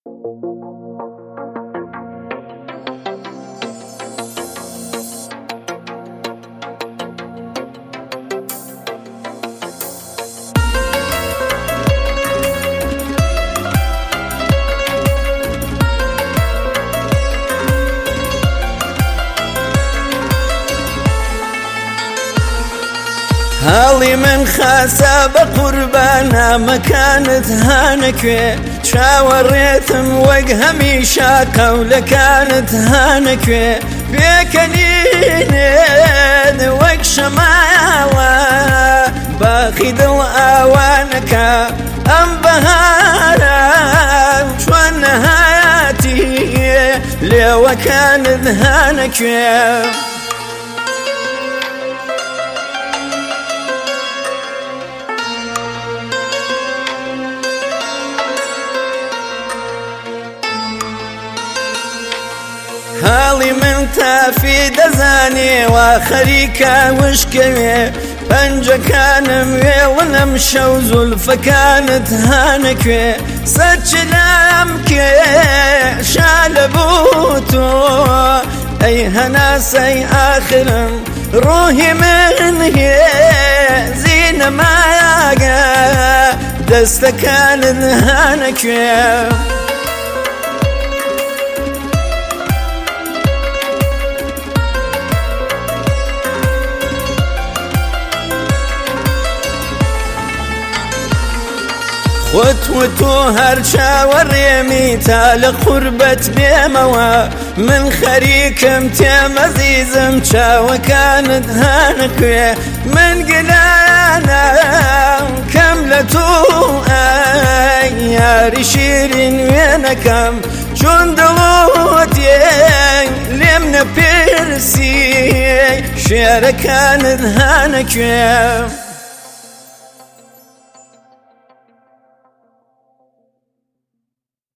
هاڵی من خاسە بە قوربانە مەکانت هانەکوێ چاوەڕێتم وەک هەمیشە قەولەکانت هانەکوێ پێکەنینێت وەک شەماوە باقی دڵ ئاوانەکە ئەم بەهارە چۆن نەهاتی لێوەکانت هانەکوێ هاڵی من تافی دەزانێ وا خەریکە وشکەوێ پەنجەکانم وێڵنم شەو زولفەکانت هانەکوێ سەرچلام کێ شالە بوو تۆ ئەی هەناسەی ئاخرم ڕوحی من هێزی نەمایەگە دەستەکانت هانەکوێ وتو هەر چاوەڕێمی تا لە قوربەت بێمەوە من خەریکم تێمەزیزم چاوەکانت هانەکوێ من گلانم کەم لە تۆ ئەی یاری شیرین وێنەکەم چۆن دڵۆتێ لێم نەپرسی شێرەکانت هانەکوێ